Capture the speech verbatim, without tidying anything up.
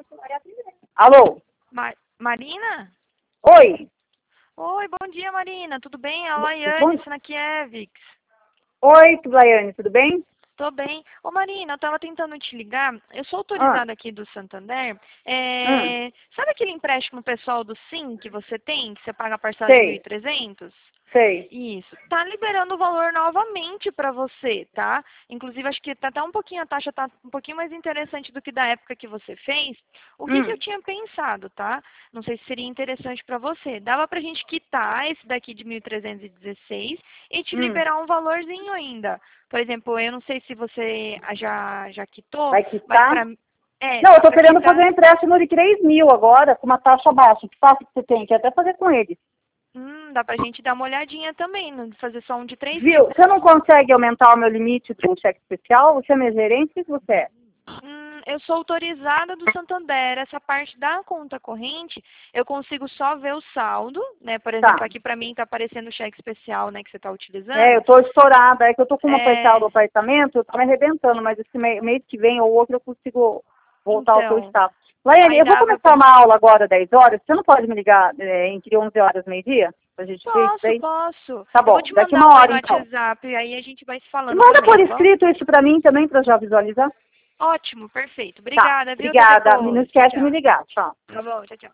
Alô? Ma Marina? Oi. Oi, bom dia, Marina. Tudo bem? A Laiane, Bom... Sinakiewicz. Oi, Laiane, tudo bem? Tô bem. Ô, Marina, eu tava tentando te ligar. Eu sou Ah. autorizada aqui do Santander. Hum. É... Sabe aquele empréstimo pessoal do Sim que você tem, que você paga a parcela de mil e Sei, trezentos? sei. Isso. Tá liberando o valor novamente para você, tá? Inclusive, acho que tá até um pouquinho, a taxa tá um pouquinho mais interessante do que da época que você fez. O que, que eu Hum. tinha pensado, tá? Não sei se seria interessante para você. Dava pra gente quitar esse daqui de mil trezentos e dezesseis e te Hum. liberar um valorzinho ainda. Por exemplo, eu não sei se você já, já quitou, Vai mas quitar? para é, Não, eu dá tô para querendo fazer quitar. um empréstimo de três mil agora, com uma taxa baixa. Que taxa que você tem? Quer até fazer com eles. Hum, dá pra gente dar uma olhadinha também, não fazer só um de três Viu? mil. Você não consegue aumentar o meu limite do cheque especial? Você é meu gerente? O que você é? Hum, eu sou autorizada do Santander. Essa parte da conta corrente, eu consigo só ver o saldo, né? Por exemplo, Tá. aqui pra mim tá aparecendo o cheque especial, né, que você tá É, utilizando. eu tô estourada. É que eu tô com uma parcela É, do apartamento, eu tô me arrebentando, mas esse mês, mês que vem ou outro eu consigo voltar ao seu então, estado. Laiane, aí eu vou dava começar pra... uma aula agora às dez horas. Você não pode me ligar é, entre onze horas e meio-dia? Pra gente ver isso Posso, daí? posso. Tá Eu vou bom, te daqui mandar uma um aí hora no então. WhatsApp, e aí a gente vai se E falando manda também, por tá bom? escrito isso pra mim também, pra eu já visualizar. Ótimo, perfeito. Tá, Obrigada, viu? Até obrigada. Não depois. Tchau, esquece de me tchau. ligar. Tchau. Tá bom, tchau, tchau.